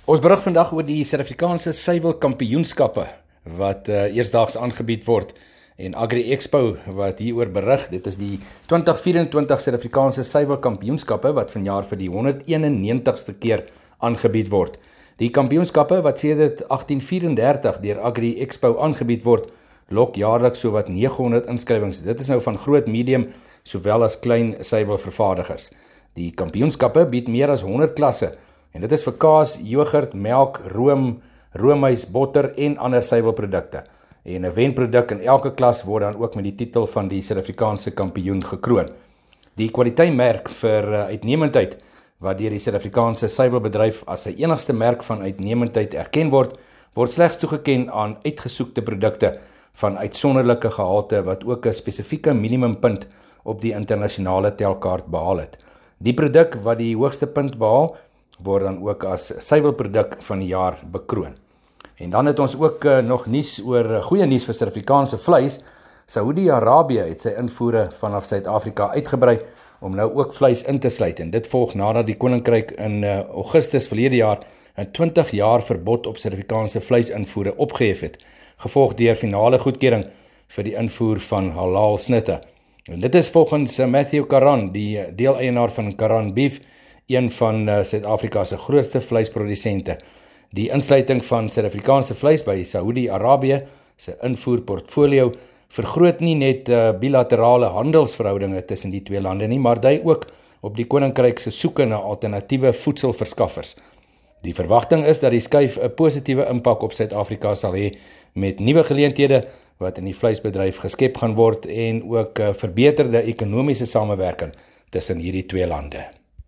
Ons berig vandag oor die Suid-Afrikaanse suiwelkampioenskappe wat eersdaags aangebied word en Agri Expo wat hieroor berig. Dit is die 2024 Suid-Afrikaanse suiwelkampioenskappe wat vanjaar vir die 191ste keer aangebied word. Die kampioenskappe wat sedert 1834 deur Agri Expo aangebied word, lok jaarliks sowat 900 inskrywings. Dit is nou van groot, medium, sowel as klein suiwelvervaardigers. Die kampioenskappe bied meer as 100 klasse. En dit is vir kaas, yoghurt, melk, room, roomys, botter en ander suiwelprodukte. En 'n wenproduk in elke klas word dan ook met die titel van die Suid-Afrikaanse kampioen gekroon. Die kwaliteitmerk vir uitnemendheid wat deur die Suid-Afrikaanse suiwelbedryf as sy enigste merk van uitnemendheid erken word slegs toegeken aan uitgesoekte produkte van uitsonderlike gehalte wat ook 'n spesifieke minimumpunt op die internasionale telkaart behaal het. Die produk wat die hoogste punt behaal, word dan ook as suiwelproduk van die jaar bekroon. En dan het ons ook nog goeie nuus vir Suid-Afrikaanse vleis. Saudi-Arabië het sy invoere vanaf Suid-Afrika uitgebrei om nou ook vleis in te sluit. En dit volg nadat die koninkryk in Augustus verlede jaar 'n 20 jaar verbod op Suid-Afrikaanse vleisinvoere opgehef het, gevolg deur finale goedkeuring vir die invoer van halal snitte. En dit is volgens Matthew Karan, die deeleienaar van Karan Beef, een van Suid-Afrika se grootste vleisprodusente. Die insluiting van Suid-Afrikaanse vleis by Saudi-Arabië se invoerportfolio vergroot nie net bilaterale handelsverhoudinge tussen die twee lande nie, maar dui ook op die koninkryk se soeke na alternatiewe voedselverskaffers. Die verwagting is dat die skuif 'n positiewe impak op Suid-Afrika sal hê met nuwe geleenthede wat in die vleisbedryf geskep gaan word en ook verbeterde ekonomiese samewerking tussen hierdie twee lande.